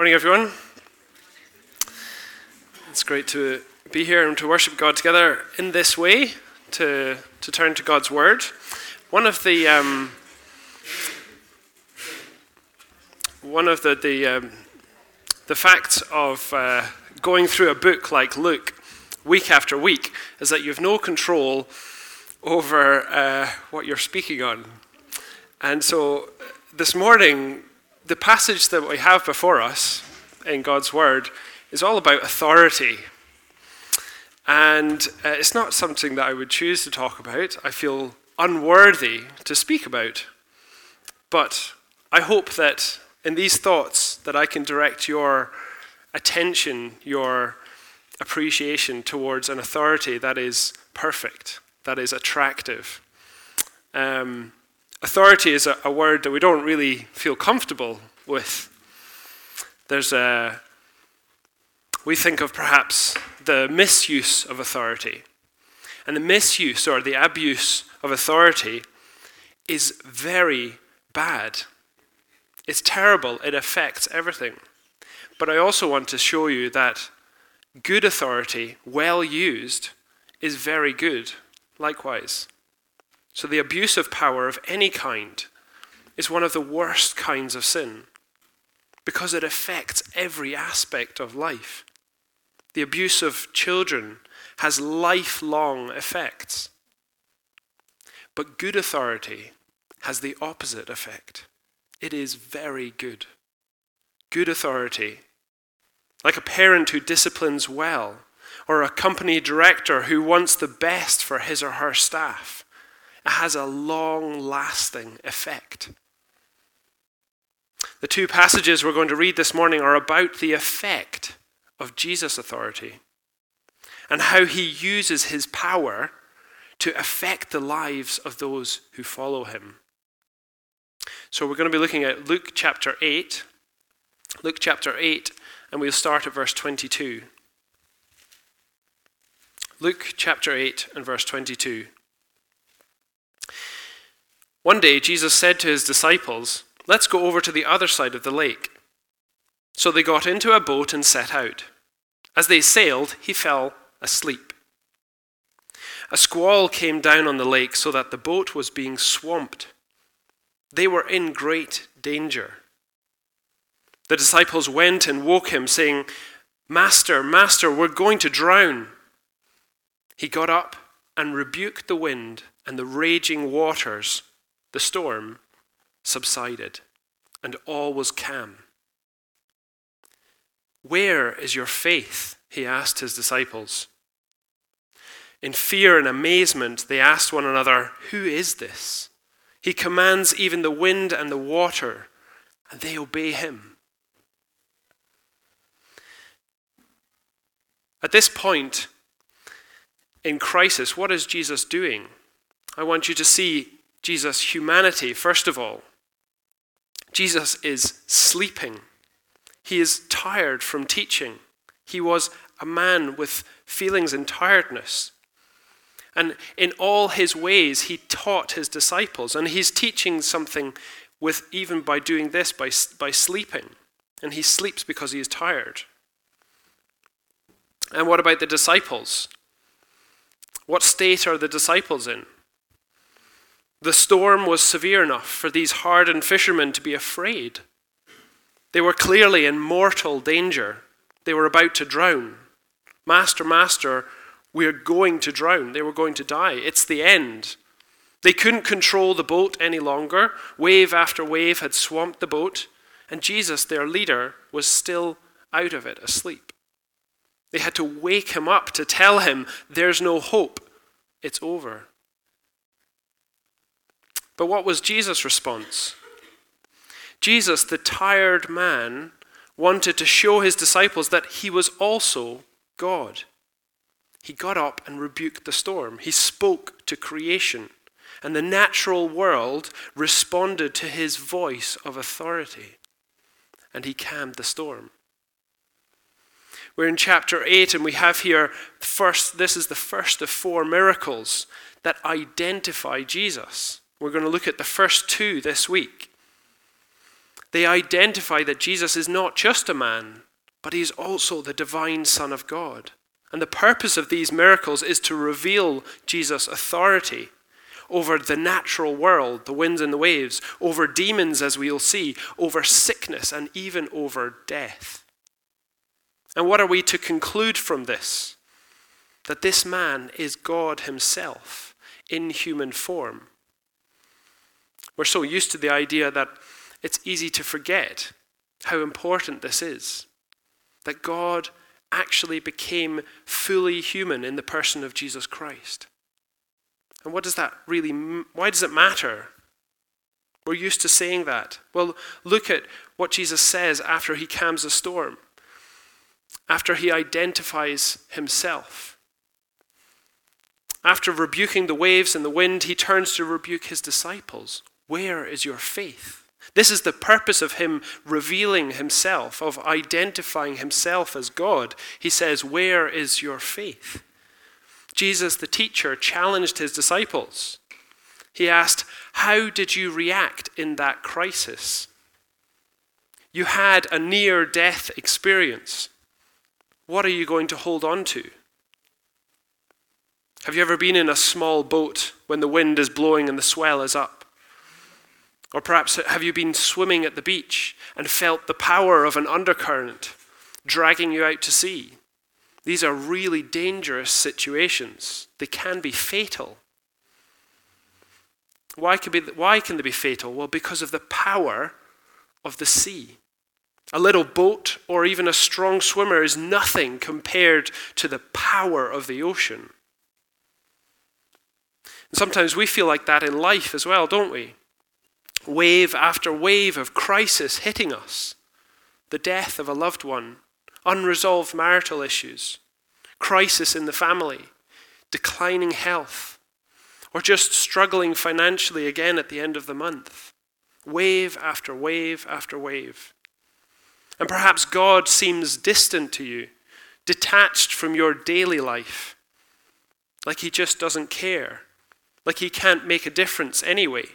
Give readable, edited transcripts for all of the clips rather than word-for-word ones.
Morning, everyone. It's great to be here and to worship God together in this way, to turn to God's Word. One of the facts of going through a book like Luke week after week is that you have no control over what you're speaking on. And so this morning, the passage that we have before us in God's Word is all about authority. And it's not something that I would choose to talk about. I feel unworthy to speak about. But I hope that in these thoughts that I can direct your attention, your appreciation towards an authority that is perfect, that is attractive. Authority is a word that we don't really feel comfortable with. We think of perhaps the misuse of authority. And the misuse or the abuse of authority is very bad. It's terrible. It affects everything. But I also want to show you that good authority, well used, is very good likewise. So the abuse of power of any kind is one of the worst kinds of sin because it affects every aspect of life. The abuse of children has lifelong effects. But good authority has the opposite effect. It is very good. Good authority, like a parent who disciplines well, or a company director who wants the best for his or her staff, it has a long-lasting effect. The two passages we're going to read this morning are about the effect of Jesus' authority and how he uses his power to affect the lives of those who follow him. So we're going to be looking at Luke chapter 8. Luke chapter 8, and we'll start at verse 22. Luke chapter 8 and verse 22. One day Jesus said to his disciples, "Let's go over to the other side of the lake." So they got into a boat and set out. As they sailed, he fell asleep. A squall came down on the lake so that the boat was being swamped. They were in great danger. The disciples went and woke him, saying, "Master, Master, we're going to drown." He got up and rebuked the wind and the raging waters. The storm subsided, and all was calm. "Where is your faith?" he asked his disciples. In fear and amazement, they asked one another, "Who is this? He commands even the wind and the water, and they obey him." At this point in crisis, what is Jesus doing? I want you to see Jesus' humanity, first of all. Jesus is sleeping. He is tired from teaching. He was a man with feelings and tiredness. And in all his ways, he taught his disciples. And he's teaching something even by doing this, by sleeping. And he sleeps because he is tired. And what about the disciples? What state are the disciples in? The storm was severe enough for these hardened fishermen to be afraid. They were clearly in mortal danger. They were about to drown. "Master, Master, we're going to drown." They were going to die. It's the end. They couldn't control the boat any longer. Wave after wave had swamped the boat, and Jesus, their leader, was still out of it, asleep. They had to wake him up to tell him, "There's no hope. It's over." But what was Jesus' response? Jesus, the tired man, wanted to show his disciples that he was also God. He got up and rebuked the storm. He spoke to creation, and the natural world responded to his voice of authority, and he calmed the storm. We're in chapter 8, and we have here this is the first of 4 miracles that identify Jesus. We're going to look at the first 2 this week. They identify that Jesus is not just a man, but he's also the divine Son of God. And the purpose of these miracles is to reveal Jesus' authority over the natural world, the winds and the waves, over demons, as we'll see, over sickness, and even over death. And what are we to conclude from this? That this man is God himself in human form. We're so used to the idea that it's easy to forget how important this is. That God actually became fully human in the person of Jesus Christ. And why does it matter? We're used to saying that. Well, look at what Jesus says after he calms a storm, after he identifies himself. After rebuking the waves and the wind, he turns to rebuke his disciples. Where is your faith? This is the purpose of him revealing himself, of identifying himself as God. He says, where is your faith? Jesus, the teacher, challenged his disciples. He asked, how did you react in that crisis? You had a near-death experience. What are you going to hold on to? Have you ever been in a small boat when the wind is blowing and the swell is up? Or perhaps have you been swimming at the beach and felt the power of an undercurrent dragging you out to sea? These are really dangerous situations. They can be fatal. Why can they be fatal? Well, because of the power of the sea. A little boat or even a strong swimmer is nothing compared to the power of the ocean. And sometimes we feel like that in life as well, don't we? Wave after wave of crisis hitting us. The death of a loved one, unresolved marital issues, crisis in the family, declining health, or just struggling financially again at the end of the month. Wave after wave after wave. And perhaps God seems distant to you, detached from your daily life, like he just doesn't care, like he can't make a difference anyway.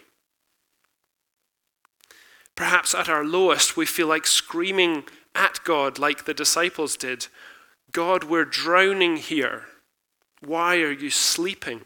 Perhaps at our lowest, we feel like screaming at God like the disciples did. God, we're drowning here. Why are you sleeping?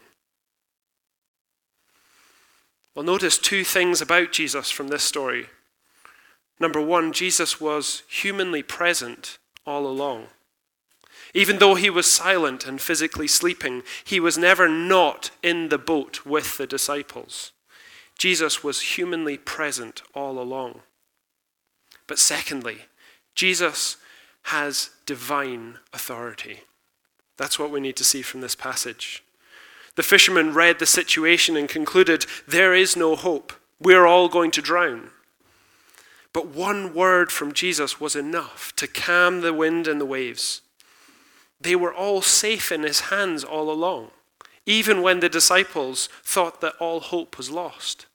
Well, notice two things about Jesus from this story. Number one, Jesus was humanly present all along. Even though he was silent and physically sleeping, he was never not in the boat with the disciples. Jesus was humanly present all along. But secondly, Jesus has divine authority. That's what we need to see from this passage. The fishermen read the situation and concluded, there is no hope. We're all going to drown. But one word from Jesus was enough to calm the wind and the waves. They were all safe in his hands all along, even when the disciples thought that all hope was lost.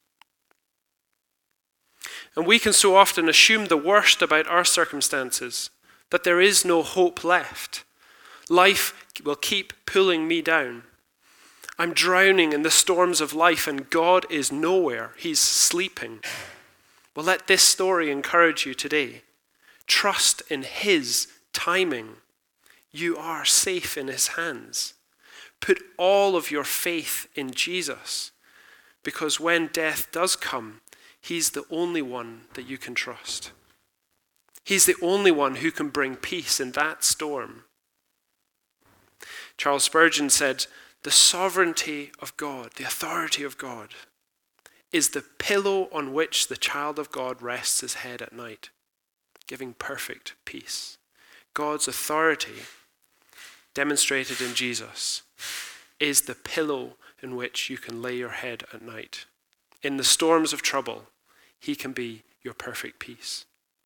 And we can so often assume the worst about our circumstances, that there is no hope left. Life will keep pulling me down. I'm drowning in the storms of life and God is nowhere. He's sleeping. Well, let this story encourage you today. Trust in his timing. You are safe in his hands. Put all of your faith in Jesus, because when death does come, he's the only one that you can trust. He's the only one who can bring peace in that storm. Charles Spurgeon said, the sovereignty of God, the authority of God, is the pillow on which the child of God rests his head at night, giving perfect peace. God's authority, demonstrated in Jesus, is the pillow in which you can lay your head at night. In the storms of trouble, he can be your perfect peace.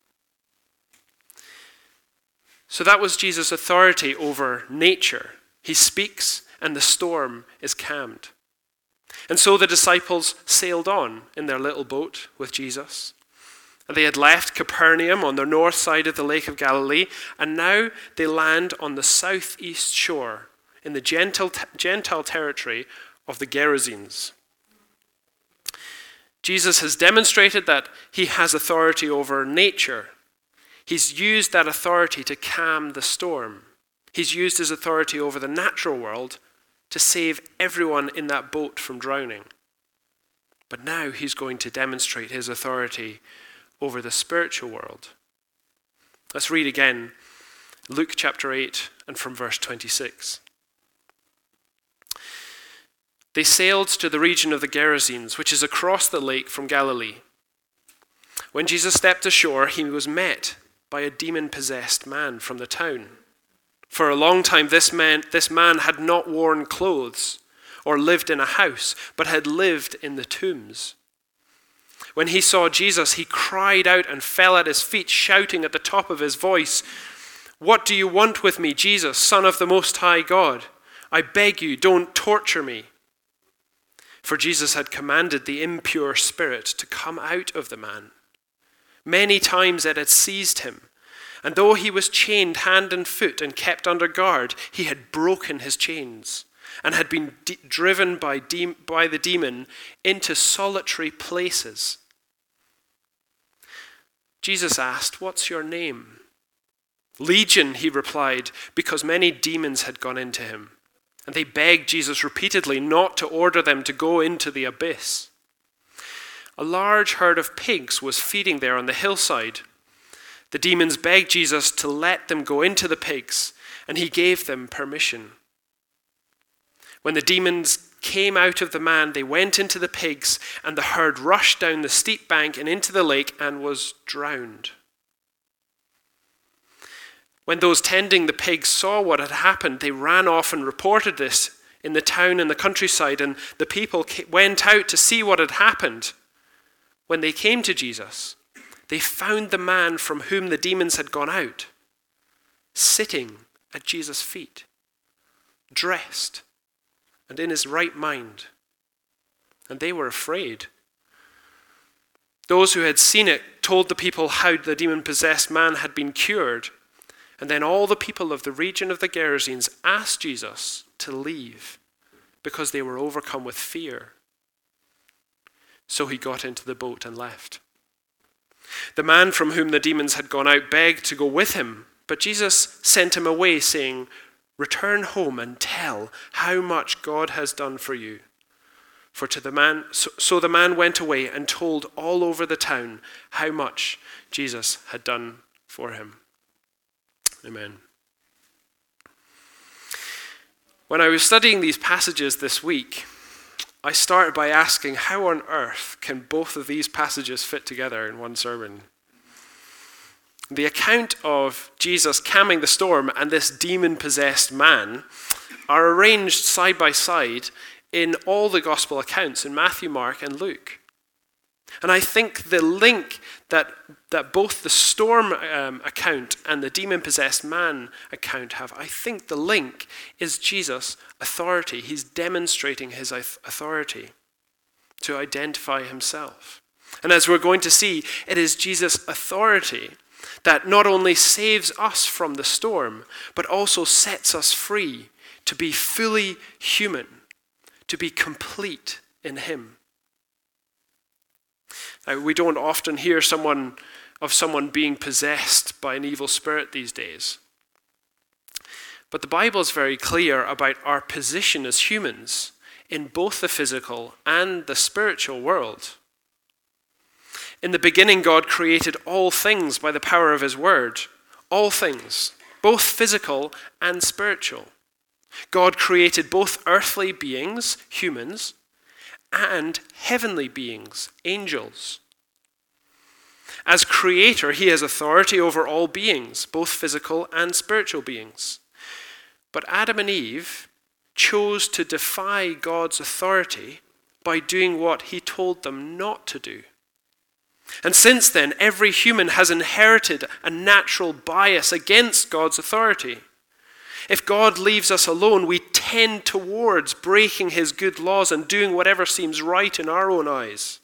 So that was Jesus' authority over nature. He speaks and the storm is calmed. And so the disciples sailed on in their little boat with Jesus. And they had left Capernaum on the north side of the Lake of Galilee, and now they land on the southeast shore in the Gentile territory of the Gerasenes. Jesus has demonstrated that he has authority over nature. He's used that authority to calm the storm. He's used his authority over the natural world to save everyone in that boat from drowning. But now he's going to demonstrate his authority over the spiritual world. Let's read again Luke chapter 8 and from verse 26. They sailed to the region of the Gerasenes, which is across the lake from Galilee. When Jesus stepped ashore, he was met by a demon-possessed man from the town. For a long time, this man had not worn clothes or lived in a house, but had lived in the tombs. When he saw Jesus, he cried out and fell at his feet, shouting at the top of his voice, "What do you want with me, Jesus, Son of the Most High God? I beg you, don't torture me." For Jesus had commanded the impure spirit to come out of the man. Many times it had seized him, and though he was chained hand and foot and kept under guard, he had broken his chains and had been driven by the demon into solitary places. Jesus asked, "What's your name?" "Legion," he replied, because many demons had gone into him. And they begged Jesus repeatedly not to order them to go into the abyss. A large herd of pigs was feeding there on the hillside. The demons begged Jesus to let them go into the pigs, and he gave them permission. When the demons came out of the man, they went into the pigs, and the herd rushed down the steep bank and into the lake and was drowned. When those tending the pigs saw what had happened, they ran off and reported this in the town and the countryside, and the people went out to see what had happened. When they came to Jesus, they found the man from whom the demons had gone out, sitting at Jesus' feet, dressed and in his right mind. And they were afraid. Those who had seen it told the people how the demon-possessed man had been cured. And then all the people of the region of the Gerasenes asked Jesus to leave because they were overcome with fear. So he got into the boat and left. The man from whom the demons had gone out begged to go with him, but Jesus sent him away, saying, "Return home and tell how much God has done for you." So the man went away and told all over the town how much Jesus had done for him. Amen. When I was studying these passages this week, I started by asking, how on earth can both of these passages fit together in one sermon? The account of Jesus calming the storm and this demon-possessed man are arranged side by side in all the gospel accounts in Matthew, Mark, and Luke. And I think the link that both the storm account and the demon-possessed man account have, I think the link is Jesus' authority. He's demonstrating his authority to identify himself. And as we're going to see, it is Jesus' authority that not only saves us from the storm, but also sets us free to be fully human, to be complete in him. Now, we don't often hear of someone being possessed by an evil spirit these days. But the Bible is very clear about our position as humans in both the physical and the spiritual world. In the beginning, God created all things by the power of his word. All things, both physical and spiritual. God created both earthly beings, humans, and heavenly beings, angels. As creator, he has authority over all beings, both physical and spiritual beings. But Adam and Eve chose to defy God's authority by doing what he told them not to do. And since then, every human has inherited a natural bias against God's authority. If God leaves us alone, we tend towards breaking his good laws and doing whatever seems right in our own eyes.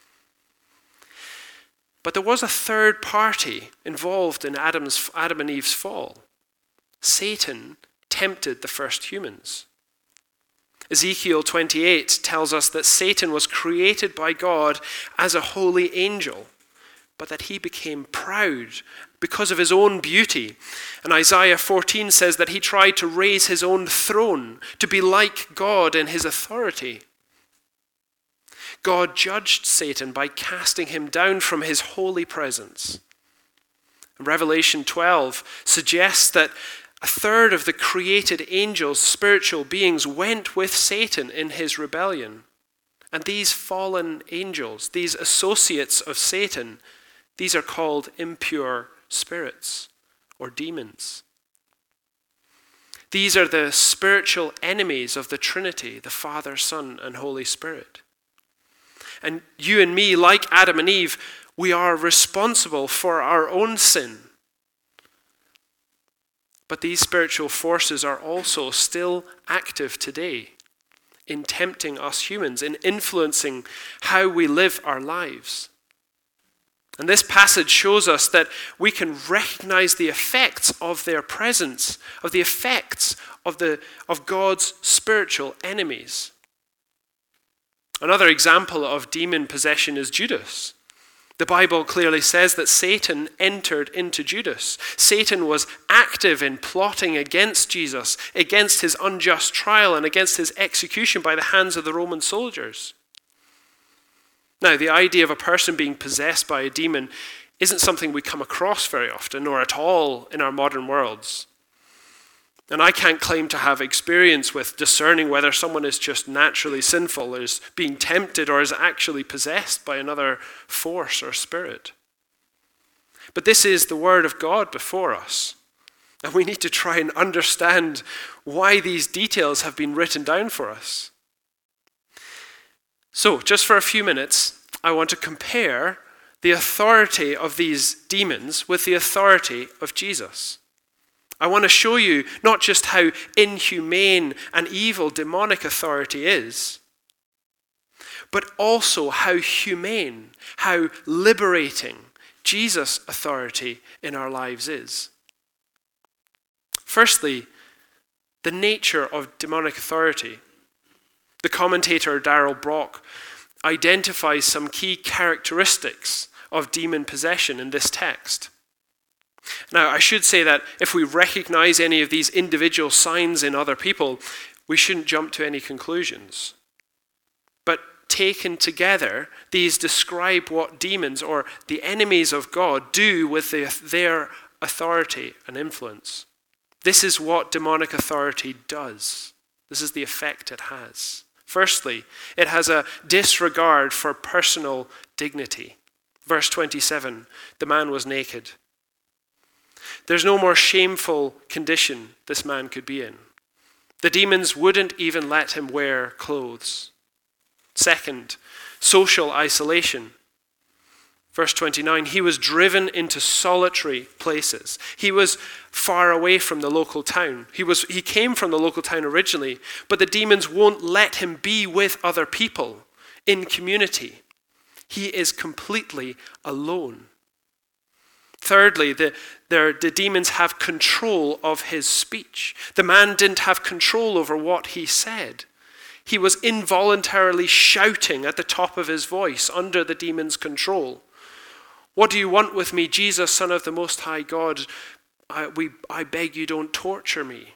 But there was a third party involved in Adam and Eve's fall. Satan tempted the first humans. Ezekiel 28 tells us that Satan was created by God as a holy angel, but that he became proud because of his own beauty. And Isaiah 14 says that he tried to raise his own throne to be like God in his authority. God judged Satan by casting him down from his holy presence. Revelation 12 suggests that a third of the created angels, spiritual beings, went with Satan in his rebellion. And these fallen angels, these associates of Satan, these are called impure spirits or demons. These are the spiritual enemies of the Trinity, the Father, Son, and Holy Spirit. And you and me, like Adam and Eve, we are responsible for our own sin. But these spiritual forces are also still active today in tempting us humans, in influencing how we live our lives. And this passage shows us that we can recognize the effects of their presence, of the effects of God's spiritual enemies. Another example of demon possession is Judas. The Bible clearly says that Satan entered into Judas. Satan was active in plotting against Jesus, against his unjust trial, and against his execution by the hands of the Roman soldiers. Now, the idea of a person being possessed by a demon isn't something we come across very often or at all in our modern worlds. And I can't claim to have experience with discerning whether someone is just naturally sinful, is being tempted, or is actually possessed by another force or spirit. But this is the word of God before us. And we need to try and understand why these details have been written down for us. So, just for a few minutes, I want to compare the authority of these demons with the authority of Jesus. I want to show you not just how inhumane and evil demonic authority is, but also how humane, how liberating Jesus' authority in our lives is. Firstly, the nature of demonic authority. The commentator Darrell Brock identifies some key characteristics of demon possession in this text. Now, I should say that if we recognize any of these individual signs in other people, we shouldn't jump to any conclusions. But taken together, these describe what demons or the enemies of God do with their authority and influence. This is what demonic authority does. This is the effect it has. Firstly, it has a disregard for personal dignity. Verse 27, the man was naked. There's no more shameful condition this man could be in. The demons wouldn't even let him wear clothes. Second, social isolation. Verse 29, he was driven into solitary places. He was far away from the local town. He came from the local town originally, but the demons won't let him be with other people in community. He is completely alone. Thirdly, the demons have control of his speech. The man didn't have control over what he said. He was involuntarily shouting at the top of his voice under the demon's control. What do you want with me, Jesus, Son of the Most High God? I beg you, don't torture me.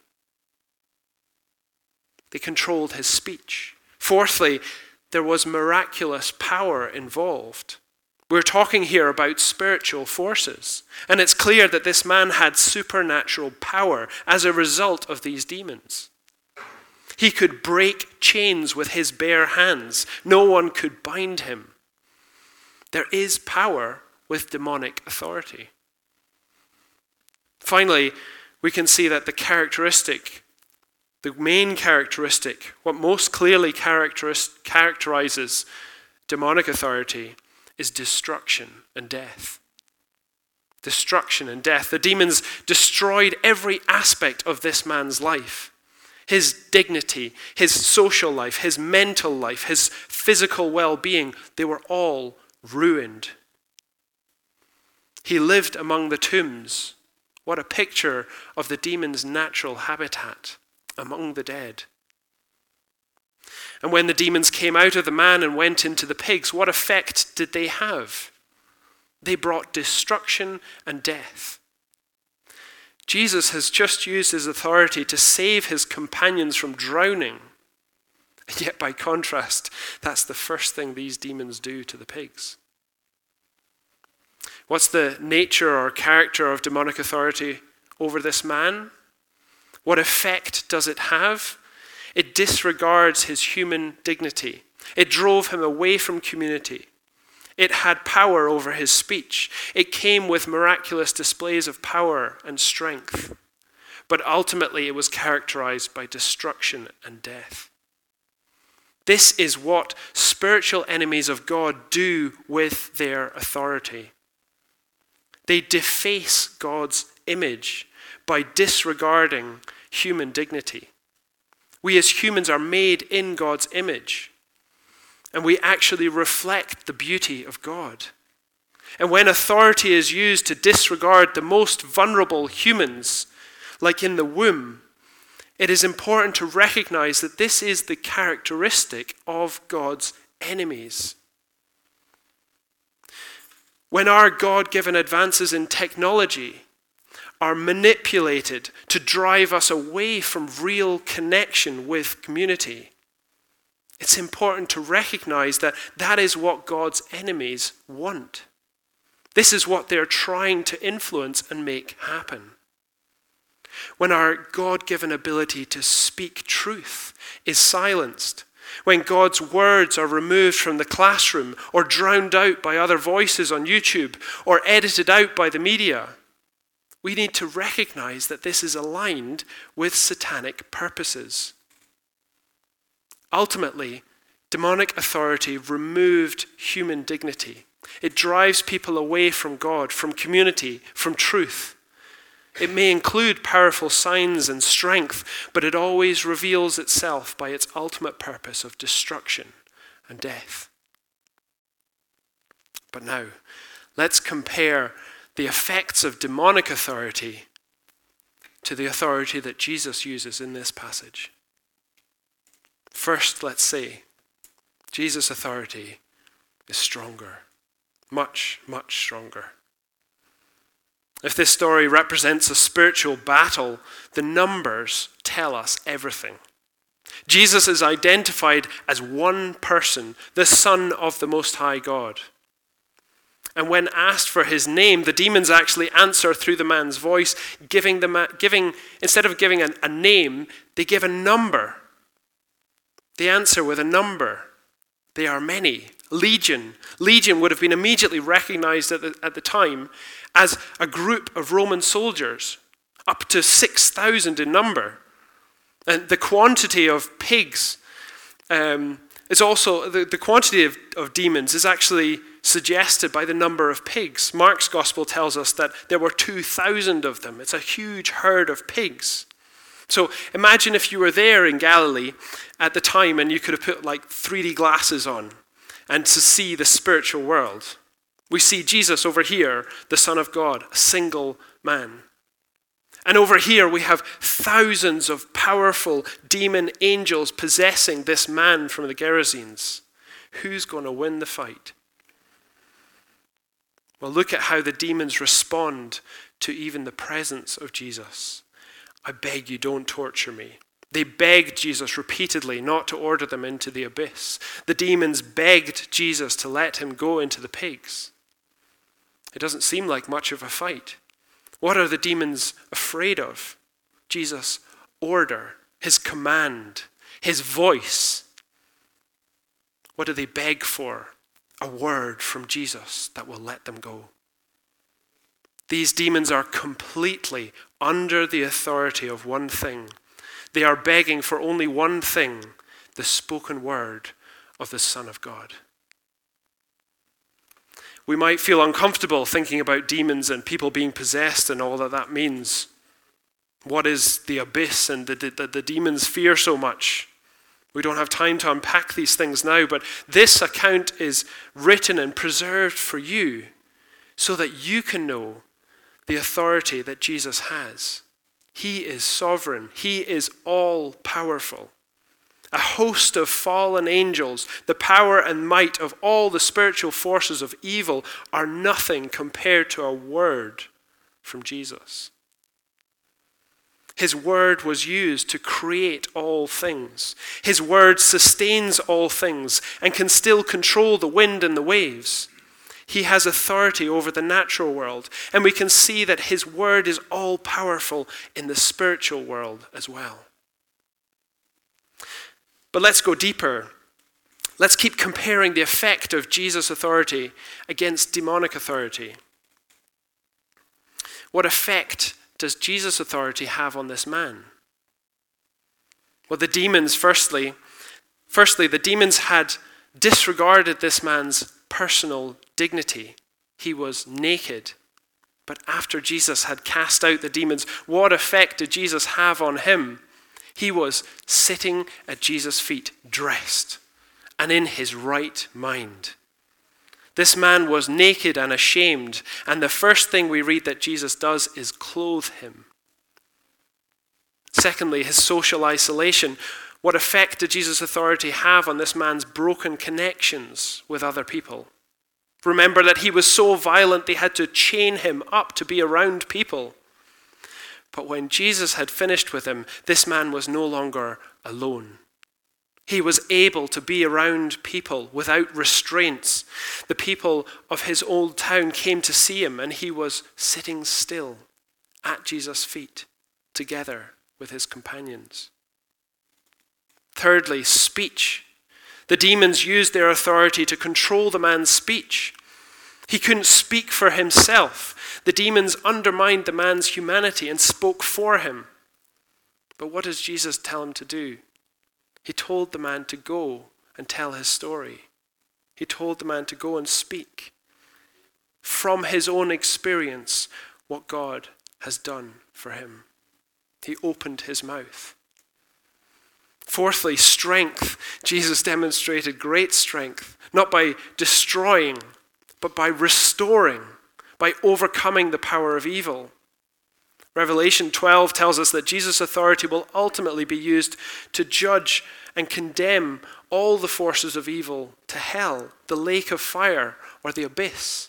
They controlled his speech. Fourthly, there was miraculous power involved. We're talking here about spiritual forces, and it's clear that this man had supernatural power as a result of these demons. He could break chains with his bare hands. No one could bind him. There is power with demonic authority. Finally, we can see that the main characteristic, what most clearly characterizes demonic authority is destruction and death. Destruction and death. The demons destroyed every aspect of this man's life. His dignity, his social life, his mental life, his physical well-being, they were all ruined. He lived among the tombs. What a picture of the demon's natural habitat, among the dead. And when the demons came out of the man and went into the pigs, what effect did they have? They brought destruction and death. Jesus has just used his authority to save his companions from drowning. Yet by contrast, that's the first thing these demons do to the pigs. What's the nature or character of demonic authority over this man? What effect does it have? It disregards his human dignity. It drove him away from community. It had power over his speech. It came with miraculous displays of power and strength. But ultimately, it was characterized by destruction and death. This is what spiritual enemies of God do with their authority. They deface God's image by disregarding human dignity. We as humans are made in God's image, and we actually reflect the beauty of God. And when authority is used to disregard the most vulnerable humans, like in the womb, it is important to recognize that this is the characteristic of God's enemies. When our God-given advances in technology are manipulated to drive us away from real connection with community, it's important to recognize that that is what God's enemies want. This is what they're trying to influence and make happen. When our God-given ability to speak truth is silenced, when God's words are removed from the classroom or drowned out by other voices on YouTube or edited out by the media, we need to recognize that this is aligned with satanic purposes. Ultimately, demonic authority removed human dignity. It drives people away from God, from community, from truth. It may include powerful signs and strength, but it always reveals itself by its ultimate purpose of destruction and death. But now, let's compare the effects of demonic authority to the authority that Jesus uses in this passage. First, let's say, Jesus' authority is stronger, much, much stronger. If this story represents a spiritual battle, the numbers tell us everything. Jesus is identified as one person, the Son of the Most High God. And when asked for his name, the demons actually answer through the man's voice, instead of giving a name, they give a number. They answer with a number. They are many. Legion. Legion would have been immediately recognized at the time as a group of Roman soldiers, up to 6,000 in number. And the quantity of pigs is also, the quantity of demons is actually suggested by the number of pigs. Mark's gospel tells us that there were 2,000 of them. It's a huge herd of pigs. So imagine if you were there in Galilee at the time and you could have put like 3D glasses on and to see the spiritual world. We see Jesus over here, the Son of God, a single man. And over here we have thousands of powerful demon angels possessing this man from the Gerasenes. Who's going to win the fight? Well, look at how the demons respond to even the presence of Jesus. I beg you, don't torture me. They begged Jesus repeatedly not to order them into the abyss. The demons begged Jesus to let him go into the pigs. It doesn't seem like much of a fight. What are the demons afraid of? Jesus' order, his command, his voice. What do they beg for? A word from Jesus that will let them go. These demons are completely under the authority of one thing. They are begging for only one thing, the spoken word of the Son of God. We might feel uncomfortable thinking about demons and people being possessed and all that means. What is the abyss and the demons fear so much? We don't have time to unpack these things now, but this account is written and preserved for you so that you can know the authority that Jesus has. He is sovereign. He is all-powerful. a host of fallen angels, the power and might of all the spiritual forces of evil are nothing compared to a word from Jesus. His word was used to create all things. His word sustains all things and can still control the wind and the waves. He has authority over the natural world, and we can see that his word is all powerful in the spiritual world as well. But let's go deeper. Let's keep comparing the effect of Jesus' authority against demonic authority. What effect does Jesus' authority have on this man? Well, the demons, firstly, the demons had disregarded this man's personal dignity. He was naked. But after Jesus had cast out the demons, what effect did Jesus have on him? He was sitting at Jesus' feet, dressed and in his right mind. This man was naked and ashamed, and the first thing we read that Jesus does is clothe him. Secondly, his social isolation. What effect did Jesus' authority have on this man's broken connections with other people? Remember that he was so violent they had to chain him up to be around people. But when Jesus had finished with him, this man was no longer alone. He was able to be around people without restraints. The people of his old town came to see him, and he was sitting still at Jesus' feet together with his companions. Thirdly, speech. The demons used their authority to control the man's speech. He couldn't speak for himself. The demons undermined the man's humanity and spoke for him. But what does Jesus tell him to do? He told the man to go and tell his story. He told the man to go and speak from his own experience what God has done for him. He opened his mouth. Fourthly, strength. Jesus demonstrated great strength, not by destroying, but by restoring, by overcoming the power of evil. Revelation 12 tells us that Jesus' authority will ultimately be used to judge and condemn all the forces of evil to hell, the lake of fire, or the abyss.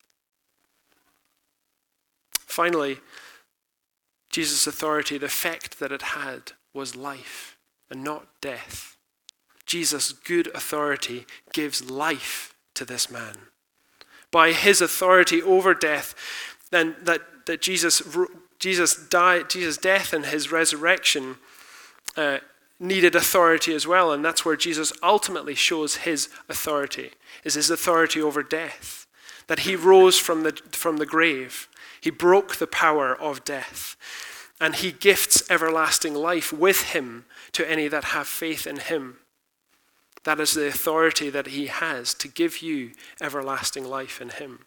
Finally, Jesus' authority, the effect that it had was life and not death. Jesus' good authority gives life to this man. By his authority over death, then that Jesus' death and his resurrection needed authority as well, and that's where Jesus ultimately shows his authority, is his authority over death. That he rose from the grave. He broke the power of death. And he gifts everlasting life with him to any that have faith in him. That is the authority that he has to give you everlasting life in him.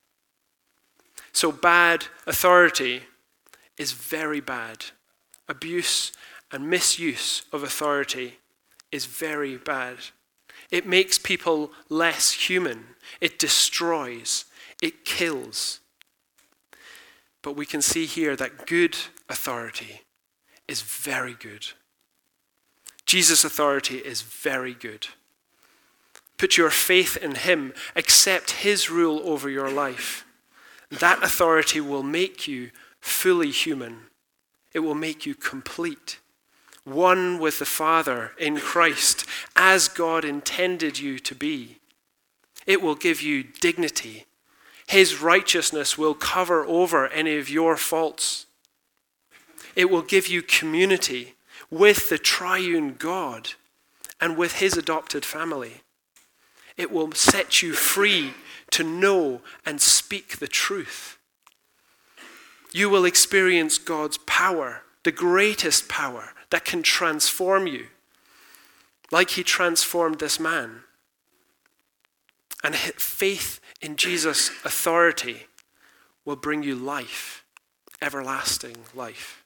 So bad authority is very bad. Abuse and misuse of authority is very bad. It makes people less human. It destroys. It kills. But we can see here that good authority is very good. Jesus' authority is very good. Put your faith in him. Accept his rule over your life. That authority will make you fully human. It will make you complete. One with the Father in Christ, as God intended you to be. It will give you dignity. His righteousness will cover over any of your faults. It will give you community with the triune God and with his adopted family. It will set you free to know and speak the truth. You will experience God's power, the greatest power that can transform you, like he transformed this man. And faith in Jesus' authority will bring you life, everlasting life.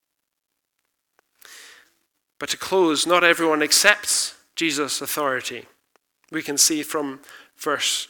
But to close, not everyone accepts Jesus' authority. We can see from verse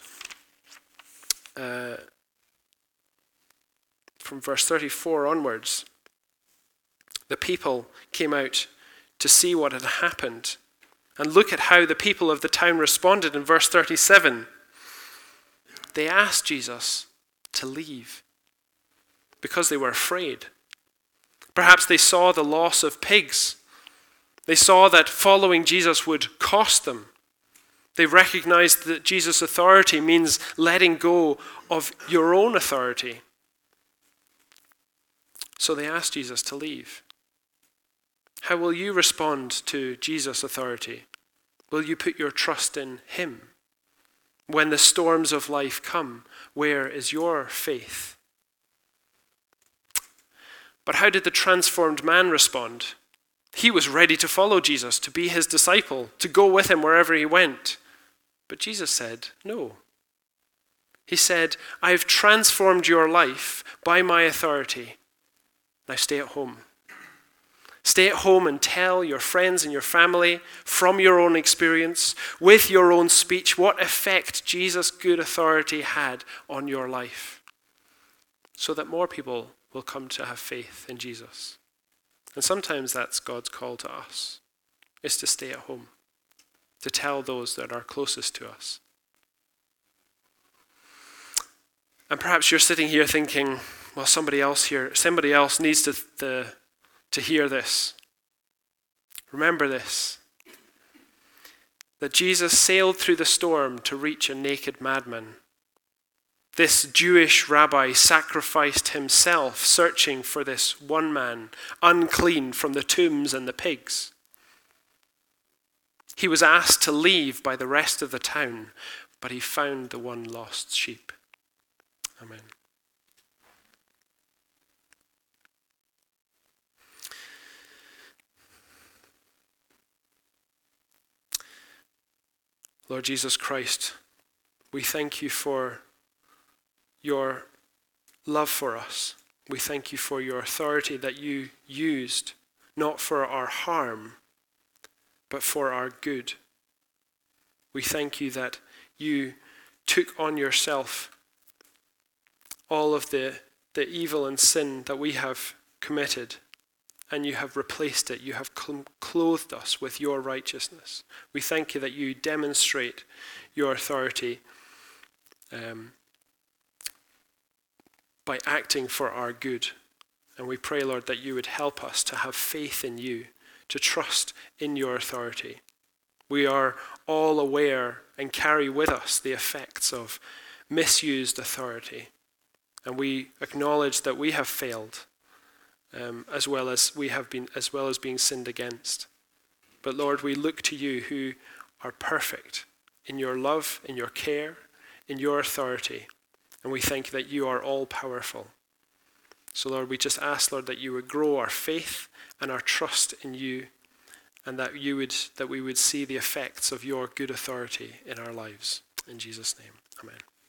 34 onwards, the people came out to see what had happened, And look at how the people of the town responded in verse 37. They asked Jesus to leave because they were afraid. Perhaps they saw the loss of pigs. They saw that following Jesus would cost them. They recognized that Jesus' authority means letting go of your own authority. So they asked Jesus to leave. How will you respond to Jesus' authority? Will you put your trust in him? When the storms of life come, where is your faith? But how did the transformed man respond? He was ready to follow Jesus, to be his disciple, to go with him wherever he went. But Jesus said, no. He said, I have transformed your life by my authority. Now stay at home. Stay at home and tell your friends and your family from your own experience, with your own speech, what effect Jesus' good authority had on your life, so that more people will come to have faith in Jesus. And sometimes that's God's call to us, is to stay at home, to tell those that are closest to us. And perhaps you're sitting here thinking, well, somebody else needs to hear this. Remember this, that Jesus sailed through the storm to reach a naked madman. This Jewish rabbi sacrificed himself searching for this one man, unclean from the tombs and the pigs. He was asked to leave by the rest of the town, but he found the one lost sheep. Amen. Lord Jesus Christ, we thank you for your love for us. We thank you for your authority that you used, not for our harm, but for our good. We thank you that you took on yourself all of the evil and sin that we have committed, and you have replaced it. You have clothed us with your righteousness. We thank you that you demonstrate your authority by acting for our good. And we pray, Lord, that you would help us to have faith in you, to trust in your authority. We are all aware and carry with us the effects of misused authority. And we acknowledge that we have failed, as well as being sinned against. But Lord, we look to you who are perfect in your love, in your care, in your authority. And we thank that you are all powerful. So Lord, we just ask, Lord, that you would grow our faith and our trust in you, and that we would see the effects of your good authority in our lives. In Jesus' name, amen.